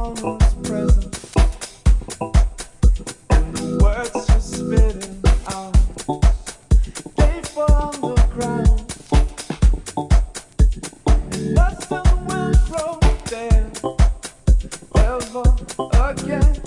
was present, and the words just spitting out. They fall on the ground, and nothing will grow there ever again.